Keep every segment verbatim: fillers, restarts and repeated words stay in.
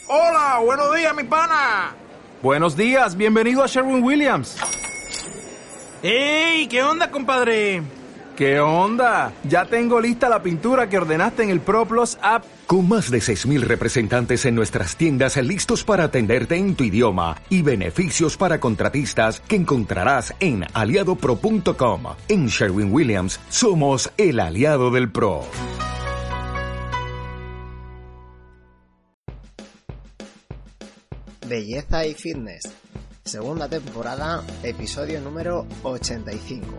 Hola, buenos días, mi pana. Buenos días, bienvenido a Sherwin-Williams. ¡Ey! ¿Qué onda, compadre? ¿Qué onda? Ya tengo lista la pintura que ordenaste en el ProPlus app. Con más de seis mil representantes en nuestras tiendas listos para atenderte en tu idioma y beneficios para contratistas que encontrarás en aliado pro punto com. En Sherwin-Williams somos el aliado del pro. Belleza y Fitness, segunda temporada, episodio número ochenta y cinco.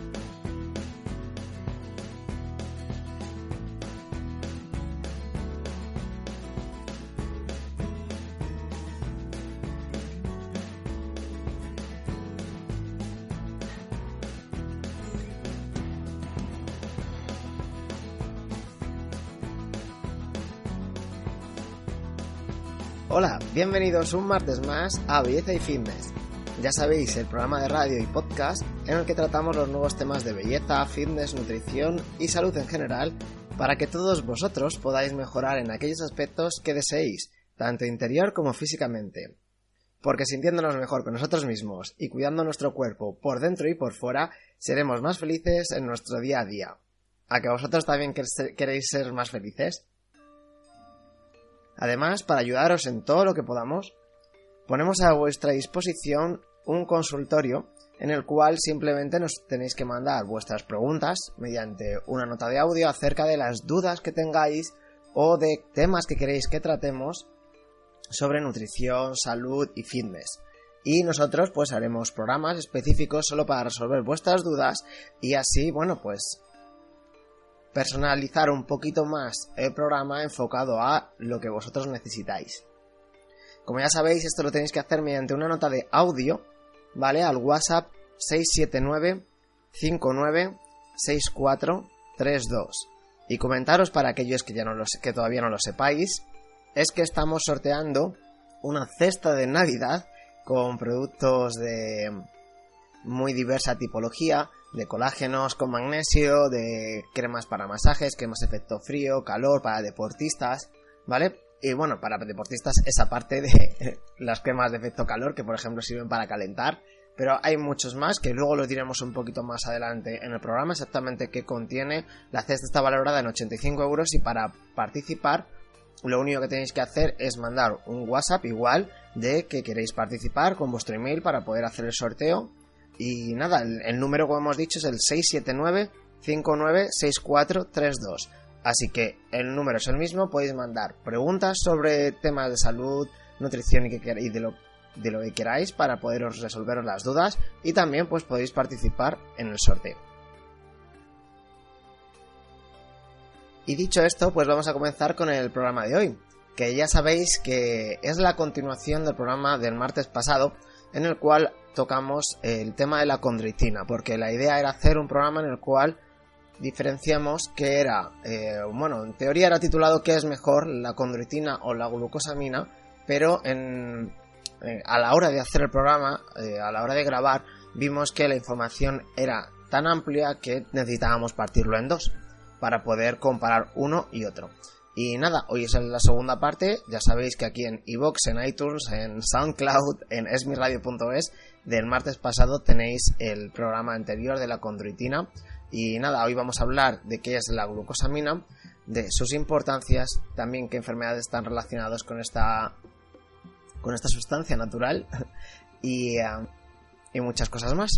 Hola, bienvenidos un martes más a Belleza y Fitness. Ya sabéis, el programa de radio y podcast en el que tratamos los nuevos temas de belleza, fitness, nutrición y salud en general para que todos vosotros podáis mejorar en aquellos aspectos que deseéis, tanto interior como físicamente. Porque sintiéndonos mejor con nosotros mismos y cuidando nuestro cuerpo por dentro y por fuera, seremos más felices en nuestro día a día. ¿A que vosotros también queréis ser más felices? Además, para ayudaros en todo lo que podamos, ponemos a vuestra disposición un consultorio en el cual simplemente nos tenéis que mandar vuestras preguntas mediante una nota de audio acerca de las dudas que tengáis o de temas que queréis que tratemos sobre nutrición, salud y fitness. Y nosotros pues haremos programas específicos solo para resolver vuestras dudas y así, bueno, pues personalizar un poquito más el programa enfocado a lo que vosotros necesitáis. Como ya sabéis, esto lo tenéis que hacer mediante una nota de audio, ¿vale? Al WhatsApp seis siete nueve cinco nueve seis cuatro tres dos. Y comentaros, para aquellos que, ya no lo, que todavía no lo sepáis, es que estamos sorteando una cesta de Navidad con productos de muy diversa tipología, de colágenos con magnesio, de cremas para masajes, cremas efecto frío, calor para deportistas, ¿vale? Y bueno, para deportistas esa parte de las cremas de efecto calor, que por ejemplo sirven para calentar, pero hay muchos más que luego los diremos un poquito más adelante en el programa exactamente qué contiene. La cesta está valorada en ochenta y cinco euros y para participar lo único que tenéis que hacer es mandar un WhatsApp igual de que queréis participar con vuestro email para poder hacer el sorteo. Y nada, el, el número, como hemos dicho, es el seis siete nueve cinco nueve seis cuatro tres dos. Así que el número es el mismo, podéis mandar preguntas sobre temas de salud, nutrición y, que, y de, lo, de lo que queráis para poderos resolver las dudas y también pues podéis participar en el sorteo. Y dicho esto, pues vamos a comenzar con el programa de hoy, que ya sabéis que es la continuación del programa del martes pasado, en el cual tocamos el tema de la condroitina, porque la idea era hacer un programa en el cual diferenciamos que era, eh, bueno, en teoría era titulado ¿qué es mejor, la condroitina o la glucosamina? Pero en, eh, a la hora de hacer el programa, eh, a la hora de grabar, vimos que la información era tan amplia que necesitábamos partirlo en dos para poder comparar uno y otro. Y nada, hoy es la segunda parte. Ya sabéis que aquí en iVoox, en iTunes, en SoundCloud, en esmiradio punto es del martes pasado tenéis el programa anterior de la condroitina. Y nada, hoy vamos a hablar de qué es la glucosamina, de sus importancias, también qué enfermedades están relacionadas con esta, con esta sustancia natural y, uh, y muchas cosas más.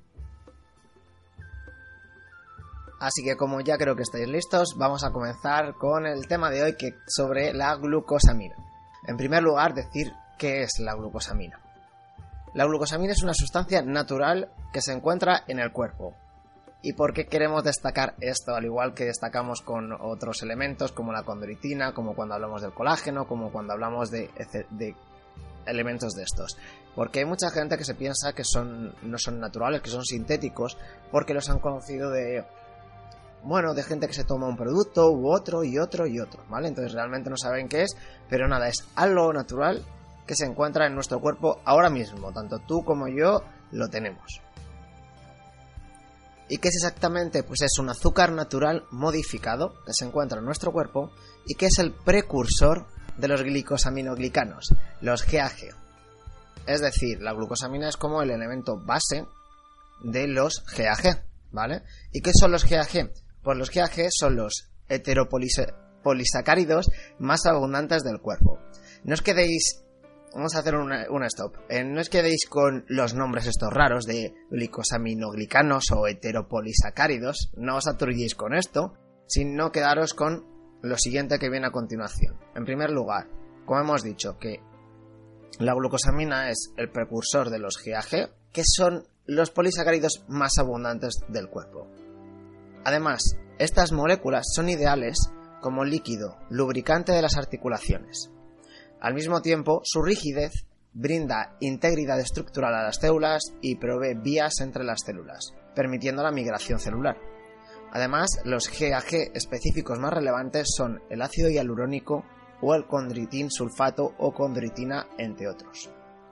Así que como ya creo que estáis listos, vamos a comenzar con el tema de hoy que sobre la glucosamina. En primer lugar, decir qué es la glucosamina. La glucosamina es una sustancia natural que se encuentra en el cuerpo. ¿Y por qué queremos destacar esto? Al igual que destacamos con otros elementos como la condroitina, como cuando hablamos del colágeno, como cuando hablamos de, de elementos de estos. Porque hay mucha gente que se piensa que son, no son naturales, que son sintéticos, porque los han conocido de... bueno, de gente que se toma un producto u otro y otro y otro, ¿vale? Entonces realmente no saben qué es, pero nada, es algo natural que se encuentra en nuestro cuerpo ahora mismo, tanto tú como yo lo tenemos. ¿Y qué es exactamente? Pues es un azúcar natural modificado que se encuentra en nuestro cuerpo y que es el precursor de los glicosaminoglicanos, los G A G. Es decir, la glucosamina es como el elemento base de los G A G, ¿vale? ¿Y qué son los G A G? Pues los G A G son los heteropolisacáridos más abundantes del cuerpo. No os quedéis... Vamos a hacer una, una stop. Eh, no os quedéis con los nombres estos raros de glicosaminoglicanos o heteropolisacáridos. No os aturguéis con esto, sino quedaros con lo siguiente que viene a continuación. En primer lugar, como hemos dicho, que la glucosamina es el precursor de los G A G, que son los polisacáridos más abundantes del cuerpo. Además, estas moléculas son ideales como líquido lubricante de las articulaciones. Al mismo tiempo, su rigidez brinda integridad estructural a las células y provee vías entre las células, permitiendo la migración celular. Además, los G A G específicos más relevantes son el ácido hialurónico o el condritin sulfato o condritina, entre otros.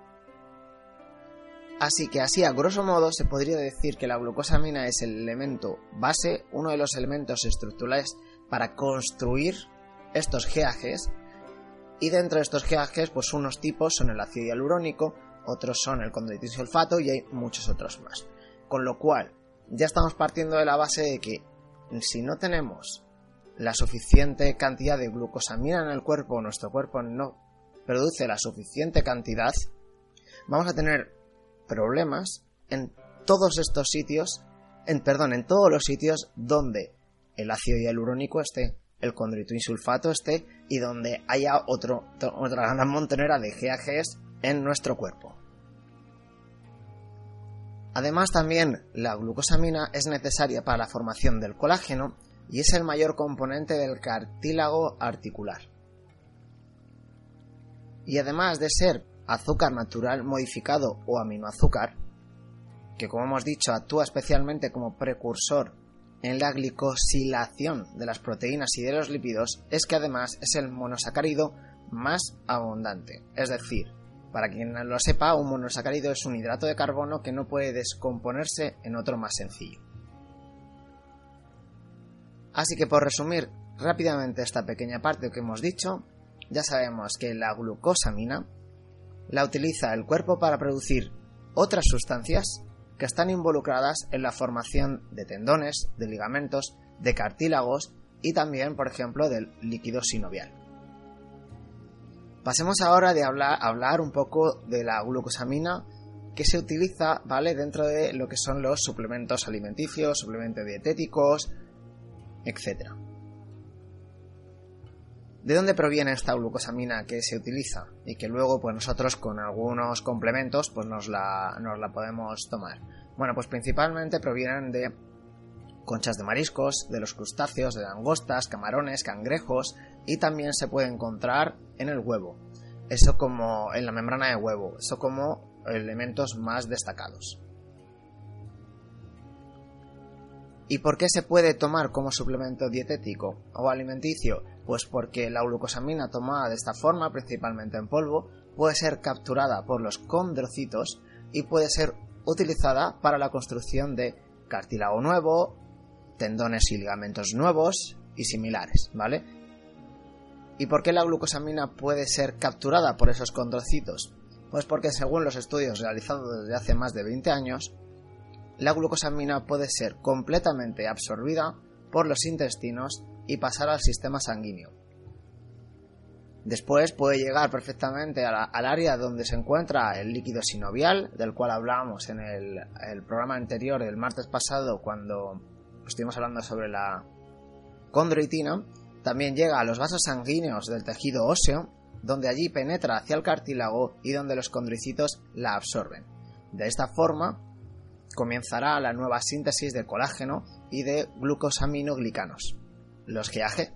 Así que así, a grosso modo, se podría decir que la glucosamina es el elemento base, uno de los elementos estructurales para construir estos G A Gs. Y dentro de estos G A Gs, pues unos tipos son el ácido hialurónico, otros son el condritin sulfato y hay muchos otros más. Con lo cual, ya estamos partiendo de la base de que si no tenemos la suficiente cantidad de glucosamina en el cuerpo, nuestro cuerpo no produce la suficiente cantidad, vamos a tener problemas en todos estos sitios, en, perdón, en todos los sitios donde el ácido hialurónico esté, el condritin sulfato esté y donde haya otro, otra gran montonera de G A Gs en nuestro cuerpo. Además, también la glucosamina es necesaria para la formación del colágeno y es el mayor componente del cartílago articular. Y además de ser azúcar natural modificado o aminoazúcar, que como hemos dicho actúa especialmente como precursor en la glicosilación de las proteínas y de los lípidos, es que además es el monosacárido más abundante. Es decir, para quien no lo sepa, un monosacárido es un hidrato de carbono que no puede descomponerse en otro más sencillo. Así que, por resumir rápidamente esta pequeña parte que hemos dicho, ya sabemos que la glucosamina la utiliza el cuerpo para producir otras sustancias que están involucradas en la formación de tendones, de ligamentos, de cartílagos y también, por ejemplo, del líquido sinovial. Pasemos ahora de hablar, hablar un poco de la glucosamina que se utiliza, ¿vale?, dentro de lo que son los suplementos alimenticios, suplementos dietéticos, etcétera. ¿De dónde proviene esta glucosamina que se utiliza? Y que luego, pues nosotros con algunos complementos, pues nos la, nos la podemos tomar. Bueno, pues principalmente provienen de conchas de mariscos, de los crustáceos, de langostas, camarones, cangrejos y también se puede encontrar en el huevo. Eso como en la membrana de huevo, eso como elementos más destacados. ¿Y por qué se puede tomar como suplemento dietético o alimenticio? Pues porque la glucosamina tomada de esta forma, principalmente en polvo, puede ser capturada por los condrocitos y puede ser utilizada para la construcción de cartílago nuevo, tendones y ligamentos nuevos y similares, ¿vale? ¿Y por qué la glucosamina puede ser capturada por esos condrocitos? Pues porque según los estudios realizados desde hace más de veinte años, la glucosamina puede ser completamente absorbida por los intestinos y pasar al sistema sanguíneo. Después puede llegar perfectamente a la, al área donde se encuentra el líquido sinovial, del cual hablábamos en el, el programa anterior del martes pasado cuando estuvimos hablando sobre la condroitina. También llega a los vasos sanguíneos del tejido óseo, donde allí penetra hacia el cartílago y donde los condrocitos la absorben. De esta forma comenzará la nueva síntesis de colágeno y de glucosaminoglicanos, los G A G.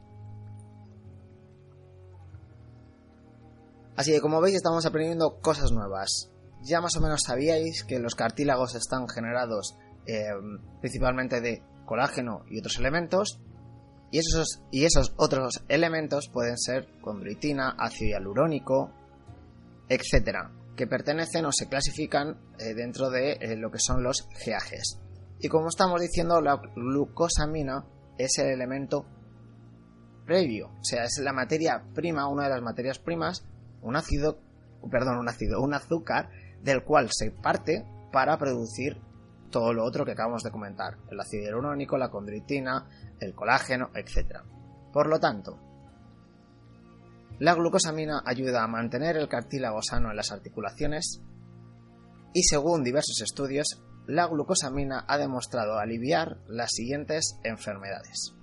Así que, como veis, estamos aprendiendo cosas nuevas. Ya más o menos sabíais que los cartílagos están generados eh, principalmente de colágeno y otros elementos, y esos, y esos otros elementos pueden ser condroitina, ácido hialurónico, etcétera, que pertenecen o se clasifican eh, dentro de eh, lo que son los G A Gs. Y como estamos diciendo, la glucosamina es el elemento previo, o sea, es la materia prima, una de las materias primas, un ácido, perdón, un ácido, un azúcar, del cual se parte para producir todo lo otro que acabamos de comentar, el ácido hialurónico, la condroitina, el colágeno, etcétera. Por lo tanto, la glucosamina ayuda a mantener el cartílago sano en las articulaciones y, según diversos estudios, la glucosamina ha demostrado aliviar las siguientes enfermedades.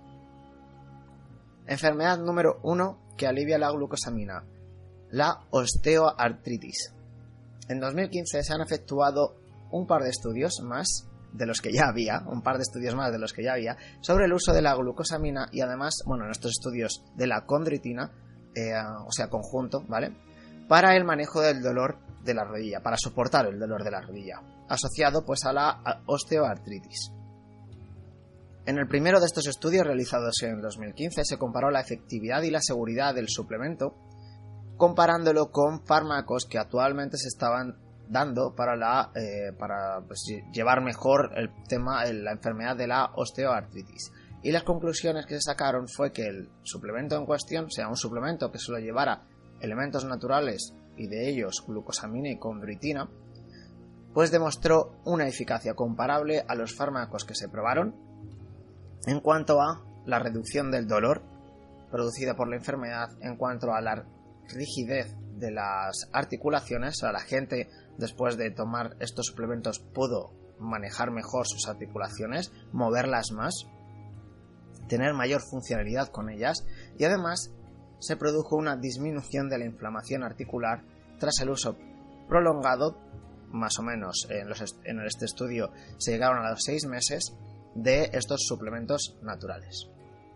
Enfermedad número uno que alivia la glucosamina: la osteoartritis. En dos mil quince se han efectuado un par de estudios más de los que ya había, un par de estudios más de los que ya había, sobre el uso de la glucosamina y además, bueno, en estos estudios de la condroitina, eh, o sea, conjunto, ¿vale? Para el manejo del dolor de la rodilla, para soportar el dolor de la rodilla, asociado pues a la osteoartritis. En el primero de estos estudios, realizados en dos mil quince, se comparó la efectividad y la seguridad del suplemento, comparándolo con fármacos que actualmente se estaban dando para, la, eh, para pues, llevar mejor el tema, la enfermedad de la osteoartritis. Y las conclusiones que se sacaron fue que el suplemento en cuestión, o sea, un suplemento que solo llevara elementos naturales y de ellos glucosamina y condroitina, pues demostró una eficacia comparable a los fármacos que se probaron en cuanto a la reducción del dolor producida por la enfermedad, en cuanto a la rigidez de las articulaciones. O sea, la gente después de tomar estos suplementos pudo manejar mejor sus articulaciones, moverlas más, tener mayor funcionalidad con ellas, y además se produjo una disminución de la inflamación articular tras el uso prolongado, más o menos en, los est- en este estudio se llegaron a los seis meses, de estos suplementos naturales.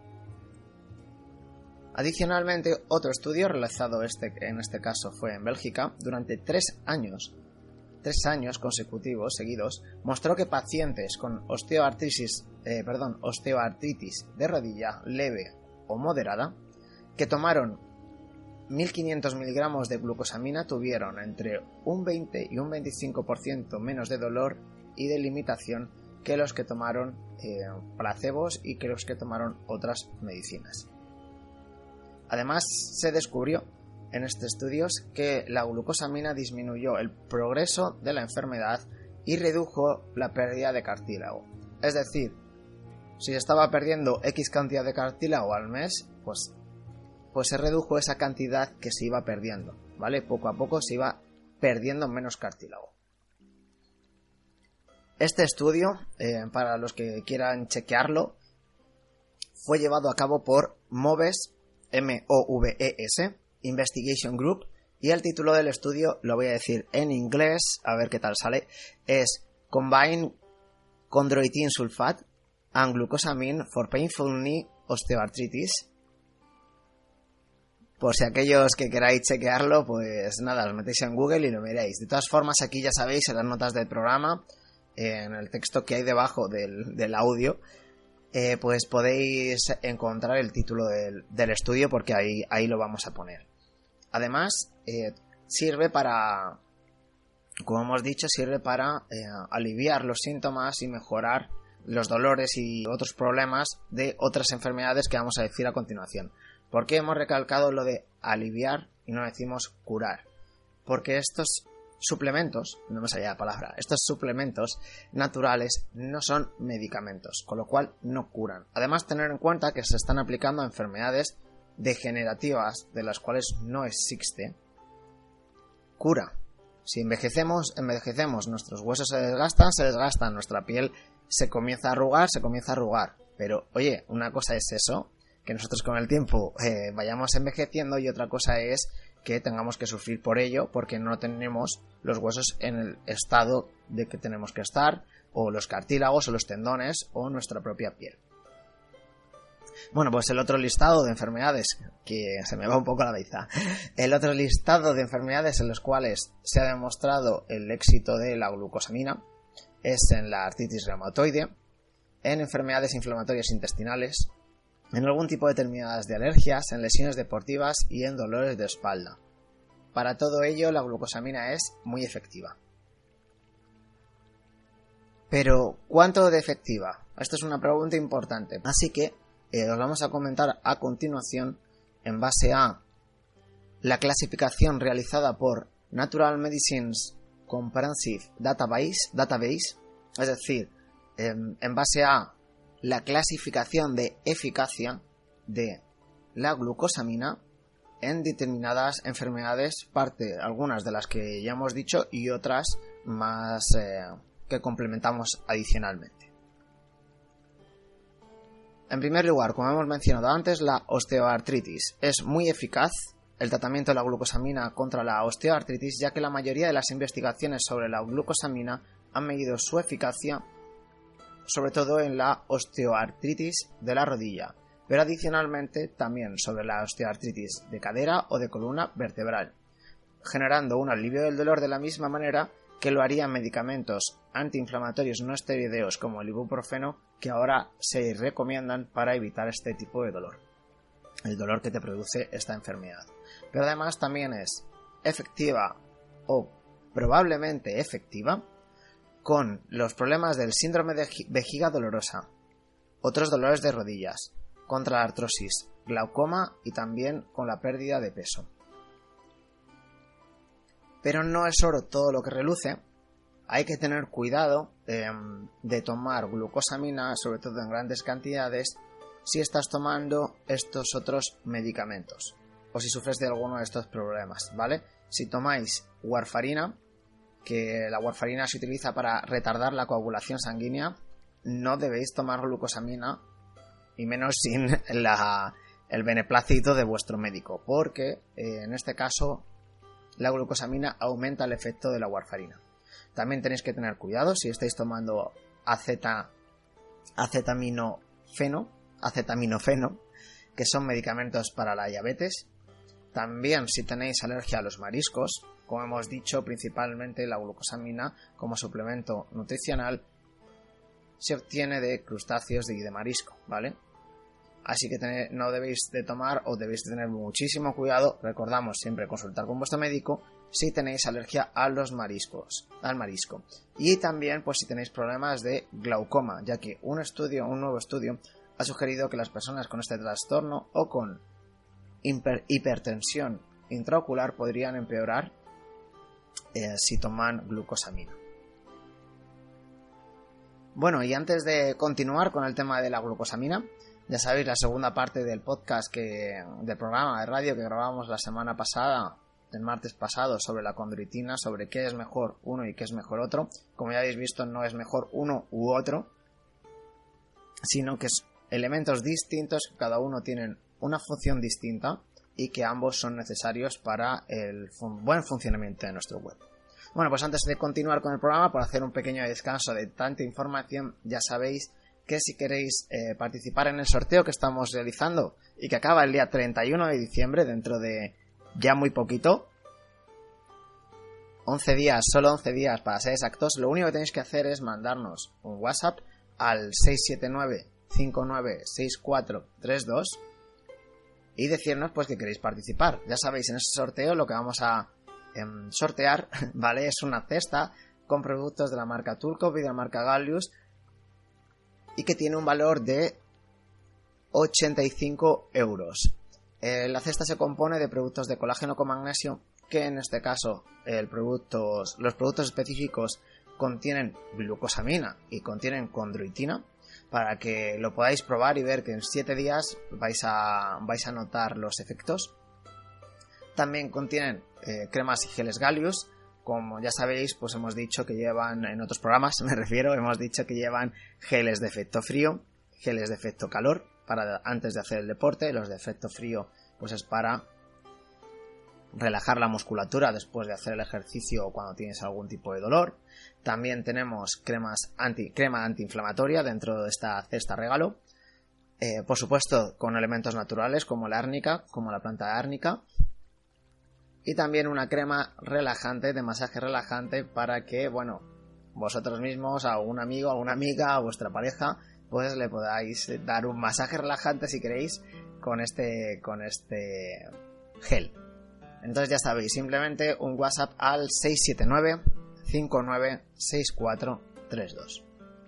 Adicionalmente, otro estudio realizado este, en este caso fue en Bélgica, durante tres años, tres años consecutivos seguidos, mostró que pacientes con osteoartritis, eh, perdón, osteoartritis de rodilla leve o moderada, que tomaron mil quinientos miligramos de glucosamina, tuvieron entre un veinte y un veinticinco por ciento menos de dolor y de limitación que los que tomaron eh, placebos y que los que tomaron otras medicinas. Además, se descubrió en estos estudios que la glucosamina disminuyó el progreso de la enfermedad y redujo la pérdida de cartílago. Es decir, si se estaba perdiendo X cantidad de cartílago al mes, pues, pues se redujo esa cantidad que se iba perdiendo, ¿vale? Poco a poco se iba perdiendo menos cartílago. Este estudio, eh, para los que quieran chequearlo, fue llevado a cabo por Moves, M O V E S, Investigation Group, y el título del estudio lo voy a decir en inglés, a ver qué tal sale, es Combine Chondroitin Sulfate and Glucosamine for Painful Knee Osteoarthritis. Por si aquellos que queráis chequearlo, pues nada, os metéis en Google y lo miréis. De todas formas, aquí ya sabéis, en las notas del programa, en el texto que hay debajo del, del audio, Eh, pues podéis encontrar el título del, del estudio, porque ahí, ahí lo vamos a poner. Además, eh, sirve para, como hemos dicho, sirve para eh, aliviar los síntomas y mejorar los dolores y otros problemas de otras enfermedades que vamos a decir a continuación. ¿Por qué hemos recalcado lo de aliviar y no decimos curar? Porque estos suplementos, no me salía la palabra, estos suplementos naturales no son medicamentos, con lo cual no curan. Además, tener en cuenta que se están aplicando a enfermedades degenerativas de las cuales no existe cura. Si envejecemos, envejecemos, nuestros huesos se desgastan, se desgastan, nuestra piel se comienza a arrugar, se comienza a arrugar. Pero, oye, una cosa es eso, que nosotros con el tiempo eh, vayamos envejeciendo, y otra cosa es que tengamos que sufrir por ello porque no tenemos los huesos en el estado de que tenemos que estar, o los cartílagos o los tendones o nuestra propia piel. Bueno, pues el otro listado de enfermedades, que se me va un poco la cabeza, el otro listado de enfermedades en los cuales se ha demostrado el éxito de la glucosamina es en la artritis reumatoide, en enfermedades inflamatorias intestinales, en algún tipo determinadas de alergias, en lesiones deportivas y en dolores de espalda. Para todo ello, la glucosamina es muy efectiva. Pero, ¿cuánto de efectiva? Esto es una pregunta importante. Así que eh, os vamos a comentar a continuación en base a la clasificación realizada por Natural Medicines Comprehensive Database, database es decir, en, en base a la clasificación de eficacia de la glucosamina en determinadas enfermedades, parte algunas de las que ya hemos dicho y otras más eh, que complementamos adicionalmente. En primer lugar, como hemos mencionado antes, la osteoartritis es muy eficaz el tratamiento de la glucosamina contra la osteoartritis, ya que la mayoría de las investigaciones sobre la glucosamina han medido su eficacia sobre todo en la osteoartritis de la rodilla, pero adicionalmente también sobre la osteoartritis de cadera o de columna vertebral, generando un alivio del dolor de la misma manera que lo harían medicamentos antiinflamatorios no esteroideos como el ibuprofeno, que ahora se recomiendan para evitar este tipo de dolor, el dolor que te produce esta enfermedad. Pero además también es efectiva o probablemente efectiva con los problemas del síndrome de vejiga dolorosa, otros dolores de rodillas, contra la artrosis, glaucoma y también con la pérdida de peso. Pero no es oro todo lo que reluce, hay que tener cuidado eh, de tomar glucosamina, sobre todo en grandes cantidades, si estás tomando estos otros medicamentos o si sufres de alguno de estos problemas, ¿vale? Si tomáis warfarina, que la warfarina se utiliza para retardar la coagulación sanguínea, no debéis tomar glucosamina y menos sin la, el beneplácito de vuestro médico, porque eh, en este caso la glucosamina aumenta el efecto de la warfarina. También tenéis que tener cuidado si estáis tomando aceta, acetaminofeno, acetaminofeno, que son medicamentos para la diabetes. También si tenéis alergia a los mariscos, como hemos dicho, principalmente la glucosamina como suplemento nutricional se obtiene de crustáceos y de marisco, ¿vale? Así que tener, no debéis de tomar o debéis de tener muchísimo cuidado, recordamos siempre consultar con vuestro médico si tenéis alergia a los mariscos, al marisco. Y también pues si tenéis problemas de glaucoma, ya que un estudio, un nuevo estudio ha sugerido que las personas con este trastorno o con hiper, hipertensión intraocular podrían empeorar eh, si toman glucosamina. Bueno, y antes de continuar con el tema de la glucosamina, ya sabéis la segunda parte del podcast que, del programa de radio que grabamos la semana pasada, el martes pasado, sobre la condroitina, sobre qué es mejor uno y qué es mejor otro. Como ya habéis visto, no es mejor uno u otro, sino que es elementos distintos que cada uno tienen una función distinta y que ambos son necesarios para el fun- buen funcionamiento de nuestro cuerpo. Bueno, pues antes de continuar con el programa, por hacer un pequeño descanso de tanta información, ya sabéis que si queréis eh, participar en el sorteo que estamos realizando y que acaba el día treinta y uno de diciembre, dentro de ya muy poquito, once días, solo once días para ser exactos, lo único que tenéis que hacer es mandarnos un WhatsApp al seis siete nueve, cinco nueve seis cuatro tres dos y decirnos pues que queréis participar. Ya sabéis, en ese sorteo lo que vamos a eh, sortear, ¿vale? Es una cesta con productos de la marca Turco y de la marca Gallius, y que tiene un valor de ochenta y cinco euros. Eh, la cesta se compone de productos de colágeno con magnesio, que en este caso el productos, los productos específicos contienen glucosamina y contienen condroitina, para que lo podáis probar y ver que en siete días vais a, vais a notar los efectos. También contienen eh, cremas y geles Gallius. Como ya sabéis, pues hemos dicho que llevan, en otros programas me refiero, hemos dicho que llevan geles de efecto frío, geles de efecto calor, para antes de hacer el deporte. Los de efecto frío pues es para relajar la musculatura después de hacer el ejercicio o cuando tienes algún tipo de dolor. También tenemos cremas anti, crema antiinflamatoria dentro de esta cesta regalo. Eh, por supuesto con elementos naturales como la árnica, como la planta de árnica. Y también una crema relajante, de masaje relajante, para que, bueno, vosotros mismos, a un amigo, a una amiga, a vuestra pareja, pues le podáis dar un masaje relajante si queréis con este, con este gel. Entonces ya sabéis, simplemente un WhatsApp al seis siete nueve, cinco nueve seis cuatro tres dos.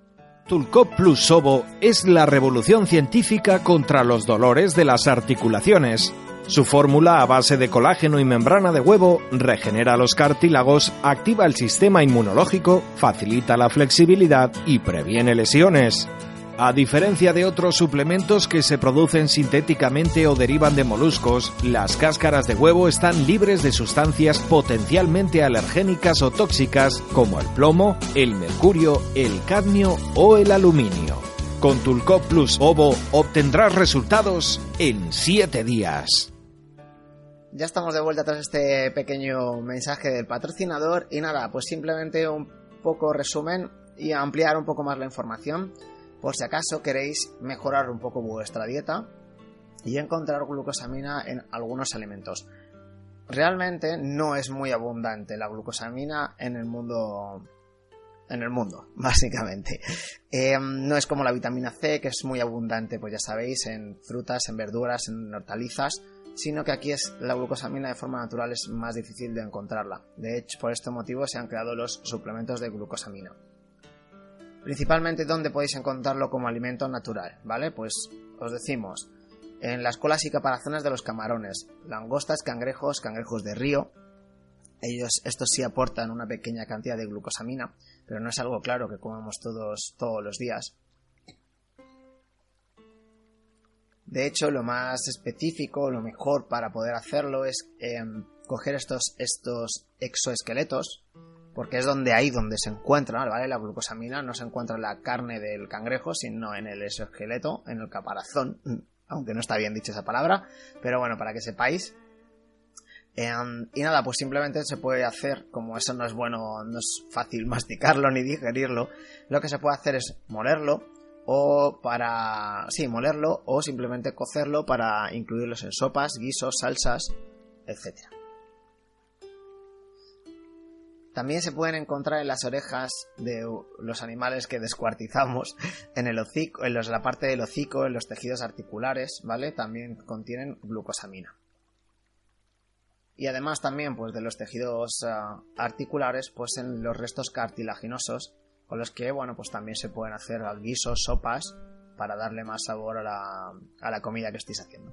Tulcop Plus Ovo es la revolución científica contra los dolores de las articulaciones. Su fórmula a base de colágeno y membrana de huevo regenera los cartílagos, activa el sistema inmunológico, facilita la flexibilidad y previene lesiones. A diferencia de otros suplementos que se producen sintéticamente o derivan de moluscos, las cáscaras de huevo están libres de sustancias potencialmente alergénicas o tóxicas como el plomo, el mercurio, el cadmio o el aluminio. Con Tulcop Plus Ovo obtendrás resultados en siete días. Ya estamos de vuelta tras este pequeño mensaje del patrocinador y nada, pues simplemente un poco resumen y ampliar un poco más la información por si acaso queréis mejorar un poco vuestra dieta y encontrar glucosamina en algunos alimentos. Realmente no es muy abundante la glucosamina en el mundo, en el mundo, básicamente. Eh, no es como la vitamina C, que es muy abundante, pues ya sabéis, en frutas, en verduras, en hortalizas, sino que aquí es la glucosamina de forma natural es más difícil de encontrarla. De hecho, por este motivo se han creado los suplementos de glucosamina. Principalmente, ¿dónde podéis encontrarlo como alimento natural? ¿Vale? Pues os decimos, en las colas y caparazones de los camarones, langostas, cangrejos, cangrejos de río. Ellos, estos sí aportan una pequeña cantidad de glucosamina, pero no es algo claro que comamos todos, todos los días. De hecho, lo más específico, lo mejor para poder hacerlo es eh, coger estos, estos exoesqueletos, porque es donde ahí donde se encuentra, ¿vale? La glucosamina no se encuentra en la carne del cangrejo, sino en el exoesqueleto, en el caparazón, aunque no está bien dicha esa palabra, pero bueno, para que sepáis. Eh, y nada, pues simplemente se puede hacer, como eso no es bueno, no es fácil masticarlo ni digerirlo, lo que se puede hacer es molerlo, o para... sí, molerlo, o simplemente cocerlo para incluirlos en sopas, guisos, salsas, etcétera. También se pueden encontrar en las orejas de los animales que descuartizamos, en el hocico, en los, la parte del hocico, en los tejidos articulares, ¿vale? También contienen glucosamina. Y además también, pues, de los tejidos uh, articulares, pues en los restos cartilaginosos, con los que, bueno, pues también se pueden hacer guisos, sopas, para darle más sabor a la, a la comida que estéis haciendo.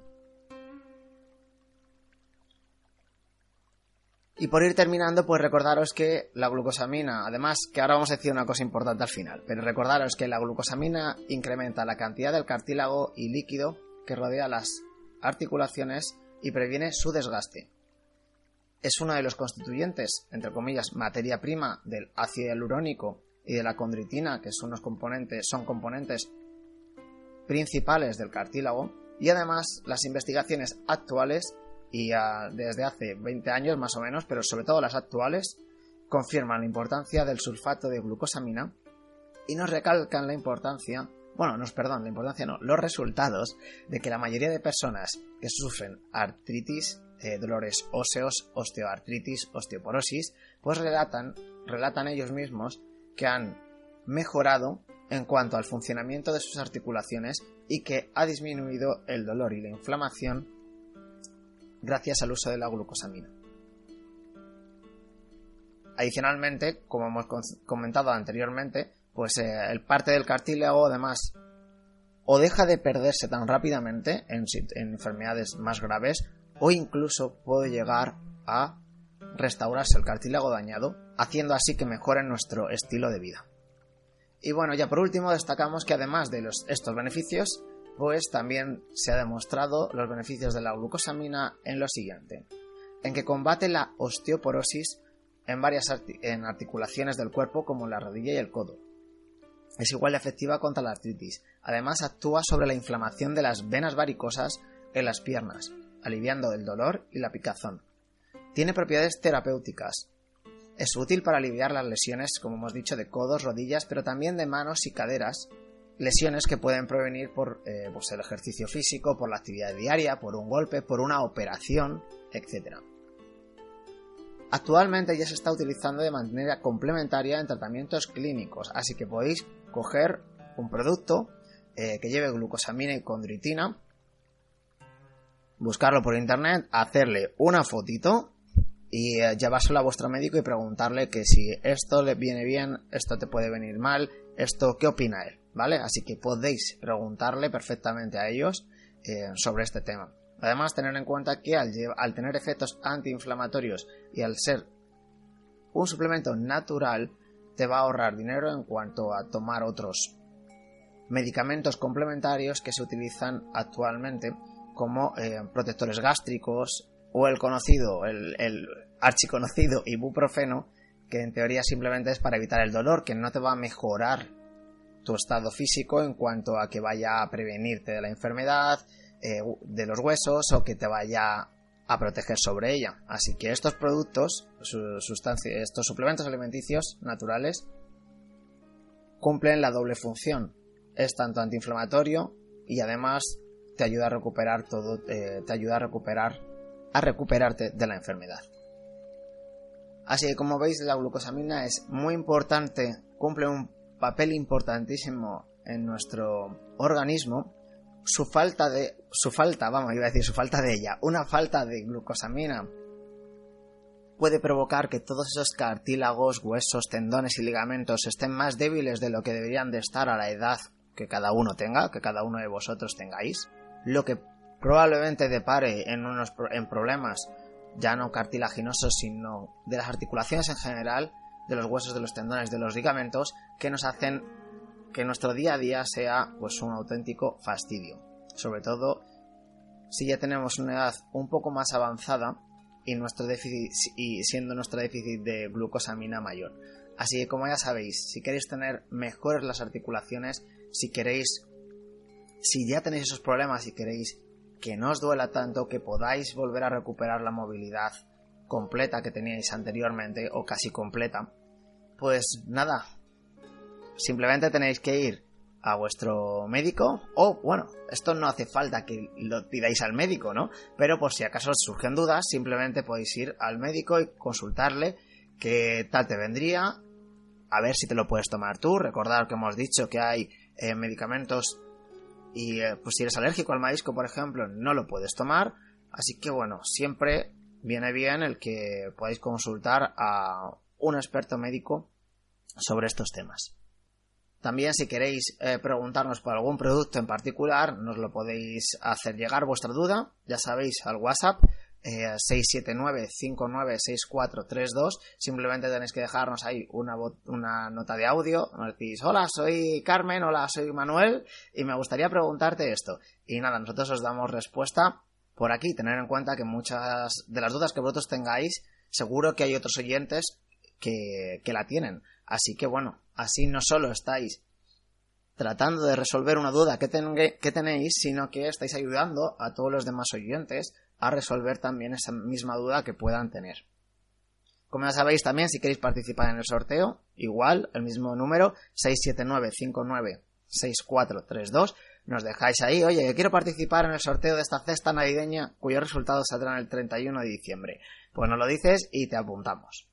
Y por ir terminando, pues recordaros que la glucosamina, además que ahora vamos a decir una cosa importante al final, pero recordaros que la glucosamina incrementa la cantidad del cartílago y líquido que rodea las articulaciones y previene su desgaste. Es uno de los constituyentes, entre comillas, materia prima del ácido hialurónico y de la condritina, que son, unos componentes, son componentes principales del cartílago, y además las investigaciones actuales y uh, desde hace veinte años más o menos, pero sobre todo las actuales, confirman la importancia del sulfato de glucosamina y nos recalcan la importancia, bueno, nos perdón, la importancia no, los resultados de que la mayoría de personas que sufren artritis, eh, dolores óseos, osteoartritis, osteoporosis, pues relatan, relatan ellos mismos que han mejorado en cuanto al funcionamiento de sus articulaciones y que ha disminuido el dolor y la inflamación gracias al uso de la glucosamina. Adicionalmente, como hemos comentado anteriormente, pues eh, el parte del cartílago además o deja de perderse tan rápidamente en, en enfermedades más graves, o incluso puede llegar a restaurarse el cartílago dañado, haciendo así que mejore nuestro estilo de vida. Y bueno, ya por último destacamos que además de los, estos beneficios, pues también se ha demostrado los beneficios de la glucosamina en lo siguiente: en que combate la osteoporosis en varias arti- en articulaciones del cuerpo como la rodilla y el codo. Es igual de efectiva contra la artritis. Además actúa sobre la inflamación de las venas varicosas en las piernas, aliviando el dolor y la picazón. Tiene propiedades terapéuticas. Es útil para aliviar las lesiones, como hemos dicho, de codos, rodillas, pero también de manos y caderas, lesiones que pueden provenir por eh, pues el ejercicio físico, por la actividad diaria, por un golpe, por una operación, etcétera. Actualmente ya se está utilizando de manera complementaria en tratamientos clínicos, así que podéis coger un producto eh, que lleve glucosamina y condritina, buscarlo por internet, hacerle una fotito y eh, llevárselo a vuestro médico y preguntarle que si esto le viene bien, esto te puede venir mal, esto, ¿qué opina él? ¿vale? Así que podéis preguntarle perfectamente a ellos eh, sobre este tema. Además, tener en cuenta que al, al tener efectos antiinflamatorios y al ser un suplemento natural, te va a ahorrar dinero en cuanto a tomar otros medicamentos complementarios que se utilizan actualmente como eh, protectores gástricos o el conocido, el, el archiconocido ibuprofeno, que en teoría simplemente es para evitar el dolor, que no te va a mejorar tu estado físico en cuanto a que vaya a prevenirte de la enfermedad, eh, de los huesos o que te vaya a proteger sobre ella. Así que estos productos, sustancias, estos suplementos alimenticios naturales cumplen la doble función. Es tanto antiinflamatorio y además te ayuda a recuperar todo, eh, te ayuda a recuperar a recuperarte de la enfermedad. Así que como veis, la glucosamina es muy importante, cumple un papel importantísimo en nuestro organismo. Su falta de, su falta, vamos, iba a decir su falta de ella, una falta de glucosamina puede provocar que todos esos cartílagos, huesos, tendones y ligamentos estén más débiles de lo que deberían de estar a la edad que cada uno tenga, que cada uno de vosotros tengáis, lo que probablemente depare en unos en problemas ya no cartilaginosos, sino de las articulaciones en general, de los huesos, de los tendones, de los ligamentos, que nos hacen que nuestro día a día sea pues un auténtico fastidio, sobre todo si ya tenemos una edad un poco más avanzada y nuestro déficit y siendo nuestro déficit de glucosamina mayor. Así que como ya sabéis, si queréis tener mejores las articulaciones, si queréis si ya tenéis esos problemas y queréis que no os duela tanto, que podáis volver a recuperar la movilidad completa que teníais anteriormente o casi completa, pues nada, simplemente tenéis que ir a vuestro médico, o bueno, esto no hace falta que lo pidáis al médico, ¿no? Pero por si acaso os surgen dudas, simplemente podéis ir al médico y consultarle qué tal te vendría, a ver si te lo puedes tomar tú. Recordad que hemos dicho que hay eh, medicamentos y eh, pues si eres alérgico al marisco, por ejemplo, no lo puedes tomar. Así que bueno, siempre viene bien el que podáis consultar a un experto médico sobre estos temas. También si queréis eh, preguntarnos por algún producto en particular, nos lo podéis hacer llegar vuestra duda, ya sabéis, al WhatsApp eh, seis siete nueve, cinco nueve seis cuatro tres dos. Simplemente tenéis que dejarnos ahí una, una nota de audio, nos decís: hola, soy Carmen, hola, soy Manuel y me gustaría preguntarte esto. Y nada, nosotros os damos respuesta por aquí. Tener en cuenta que muchas de las dudas que vosotros tengáis, seguro que hay otros oyentes que, que la tienen. Así que bueno, así no solo estáis tratando de resolver una duda que, ten, que tenéis, sino que estáis ayudando a todos los demás oyentes a resolver también esa misma duda que puedan tener. Como ya sabéis también, si queréis participar en el sorteo, igual, el mismo número, seis siete nueve, cinco nueve seis cuatro tres dos, nos dejáis ahí: oye, que quiero participar en el sorteo de esta cesta navideña cuyos resultados saldrán el treinta y uno de diciembre. Pues nos lo dices y te apuntamos.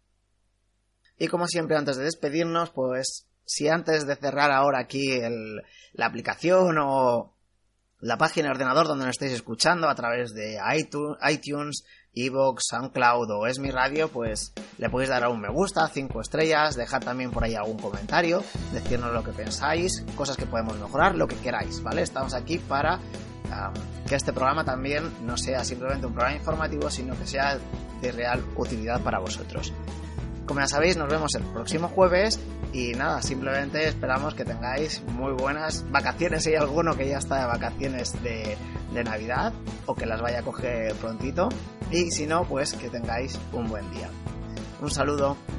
Y como siempre, antes de despedirnos, pues si antes de cerrar ahora aquí el, la aplicación o la página de ordenador donde nos estáis escuchando a través de iTunes, iTunes, iVoox, SoundCloud o Es Mi Radio, pues le podéis dar a un me gusta, cinco estrellas, dejar también por ahí algún comentario, decirnos lo que pensáis, cosas que podemos mejorar, lo que queráis, ¿vale? Estamos aquí para um, que este programa también no sea simplemente un programa informativo, sino que sea de real utilidad para vosotros. Como ya sabéis, nos vemos el próximo jueves y nada, simplemente esperamos que tengáis muy buenas vacaciones. Si hay alguno que ya está de vacaciones de, de Navidad o que las vaya a coger prontito, y si no, pues que tengáis un buen día. Un saludo.